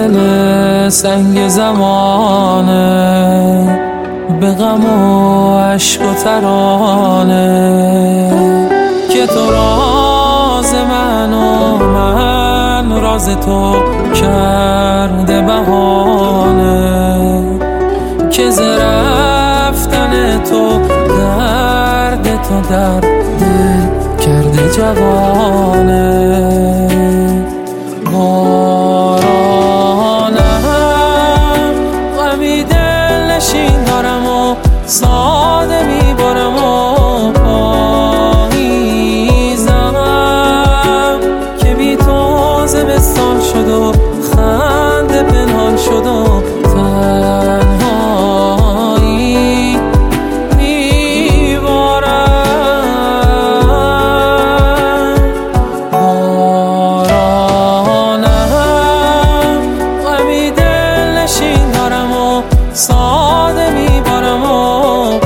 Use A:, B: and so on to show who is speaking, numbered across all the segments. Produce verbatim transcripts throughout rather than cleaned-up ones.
A: دل سنگ زمانه به غم و عشق و ترانه که تو راز من و من راز تو کرده بهانه که ز رفتن تو درد تو در دل کرده جوانه بارانم غمی دل نشین دارم و ساده میبارم و پاییزم که بی تو زمستان شد و خنده پنهان شد و تنهایی میبارم بارانم غمی دل نشین دارم و ساده میبارم و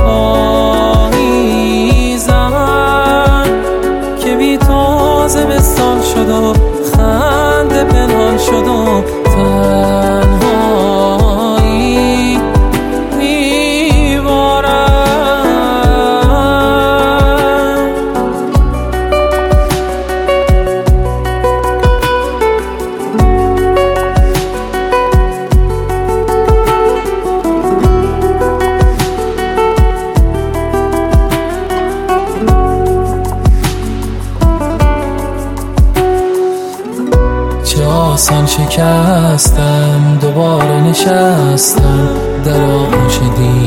A: پاییزم که بی تو زمستان شد و خنده پنهان شد و تنهایی میبارم چه آسان شکستم دوباره نشستم در آغوش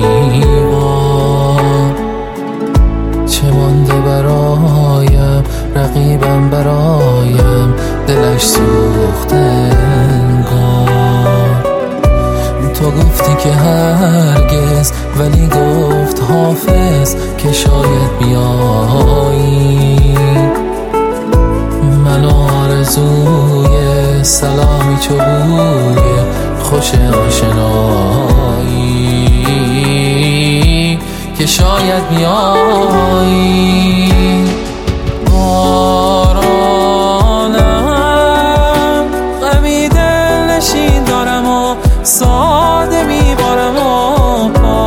A: دیوار چه مانده برایم رقیبم برایم دلش سوخته انگار تو گفتی که هرگز ولی گفت حافظ که شاید بیایی من آرزوی سلامی چو بوی خوش آشنایی که شاید بیایی بارانم غمی دل نشین دارم و ساده میبارم و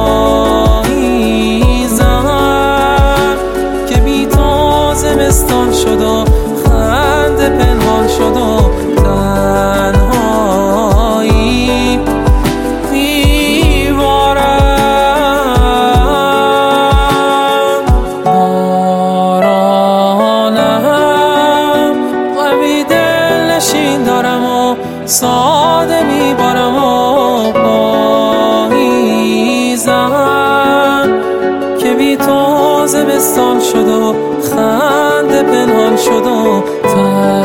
A: پاییزم که بی تو زمستان شد و خنده پنهان شد و تنهایی میبارم بارانم غمی دل نشین دارم و ساده میبارم و پاییزم که بی تو زمستان شد و خنده پنهان شد و تنهایی